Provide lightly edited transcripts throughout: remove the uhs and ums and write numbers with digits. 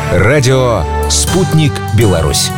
Радио «Спутник Беларусь».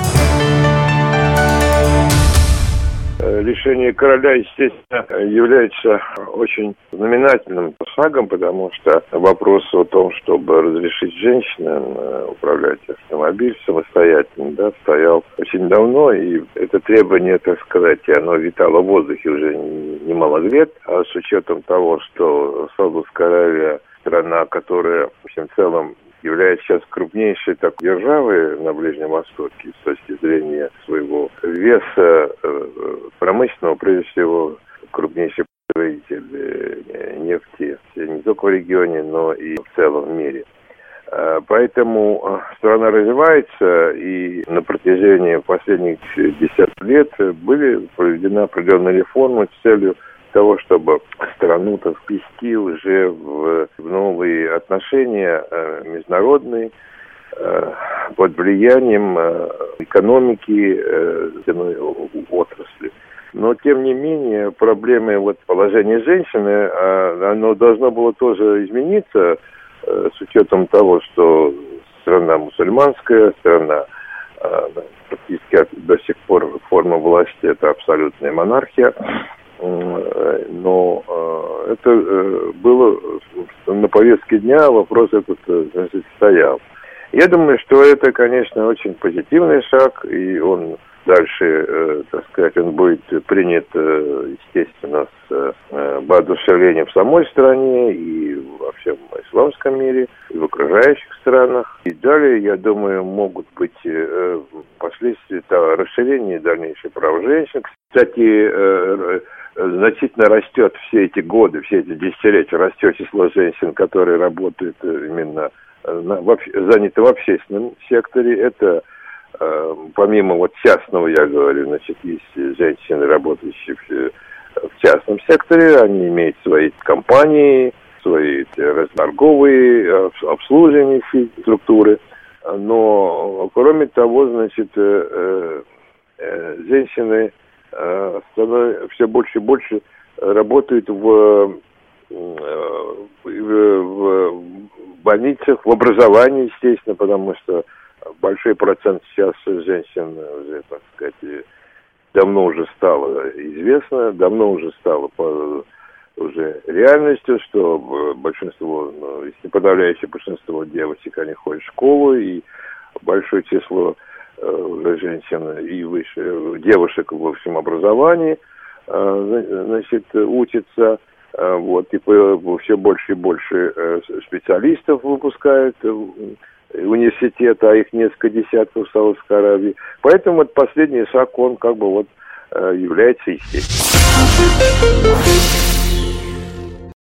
Решение короля, естественно, является очень знаменательным шагом, потому что вопрос о том, чтобы разрешить женщинам управлять автомобилем самостоятельно, стоял очень давно, и это требование, так сказать, оно витало в воздухе уже немало лет, а с учетом того, что Саудовская Аравия страна, которая, в общем, в целом является сейчас крупнейшей державой на Ближнем Востоке с точки зрения своего веса промышленного, прежде всего, крупнейший производитель нефти не только в регионе, но и в целом мире. Поэтому страна развивается, и на протяжении последних 10 лет были проведены определенные реформы с целью того, чтобы страну ввести уже в новые отношения международные под влиянием экономики отрасли. Но, тем не менее, проблемы положения женщины, оно должно было тоже измениться с учетом того, что страна мусульманская, страна практически до сих пор форма власти – это абсолютная монархия. Но это было на повестке дня, вопрос этот стоял. Я думаю, что это, конечно, очень позитивный шаг, и он дальше, так сказать, он будет принят, естественно, с воодушевлением в самой стране и во всем исламском мире, и в окружающих странах. И далее, я думаю, могут быть последствия расширения дальнейших прав женщин. Кстати, значительно растет все эти годы, все эти десятилетия, растет число женщин, которые работают именно заняты в общественном секторе. Это помимо частного, я говорю, есть женщины, работающие в частном секторе, они имеют свои компании, свои торговые, обслуживающие структуры. Но, кроме того, женщины все больше и больше работают в больницах, в образовании, естественно, потому что большой процент сейчас женщин уже, так сказать, давно уже стало известно, давно уже стало уже реальностью, что большинство, если подавляющее большинство девочек, они ходят в школу, и большое число уже женщин и выше девушек в общем образовании, учатся, и все больше и больше специалистов выпускают университеты, а их несколько десятков в Саудовской Аравии. Поэтому последний шаг, он является естественным.